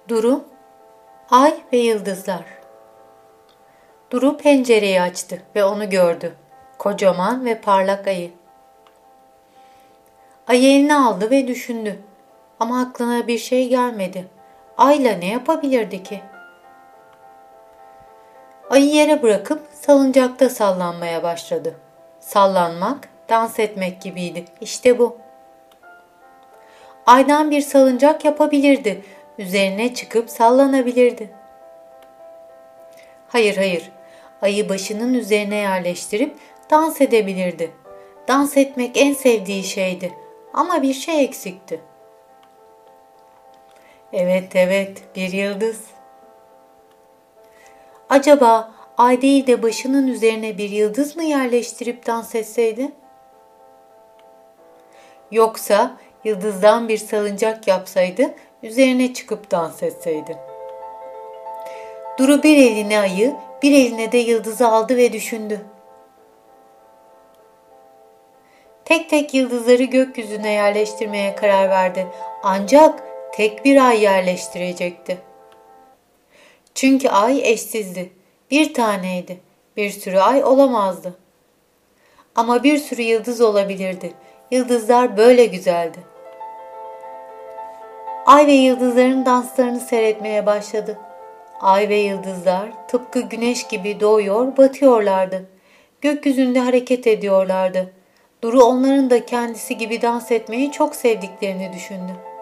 Duru, Ay ve Yıldızlar. Duru pencereyi açtı ve onu gördü. Kocaman ve parlak ayı. Ayı eline aldı ve düşündü. Ama aklına bir şey gelmedi. Ayla ne yapabilirdi ki? Ayı yere bırakıp salıncakta sallanmaya başladı. Sallanmak, dans etmek gibiydi. İşte bu. Aydan bir salıncak yapabilirdi. Üzerine çıkıp sallanabilirdi. Hayır hayır. Ayı başının üzerine yerleştirip dans edebilirdi. Dans etmek en sevdiği şeydi. Ama bir şey eksikti. Evet, bir yıldız. Acaba ay değil de başının üzerine bir yıldız mı yerleştirip dans etseydi? Yoksa yıldızdan bir salıncak yapsaydı, üzerine çıkıp dans etseydi. Duru bir eline ayı, bir eline de yıldızı aldı ve düşündü. Tek tek yıldızları gökyüzüne yerleştirmeye karar verdi. Ancak tek bir ay yerleştirecekti. Çünkü ay eşsizdi. Bir taneydi. Bir sürü ay olamazdı. Ama bir sürü yıldız olabilirdi. Yıldızlar böyle güzeldi. Ay ve yıldızların danslarını seyretmeye başladı. Ay ve yıldızlar tıpkı güneş gibi doğuyor, batıyorlardı. Gökyüzünde hareket ediyorlardı. Duru onların da kendisi gibi dans etmeyi çok sevdiklerini düşündü.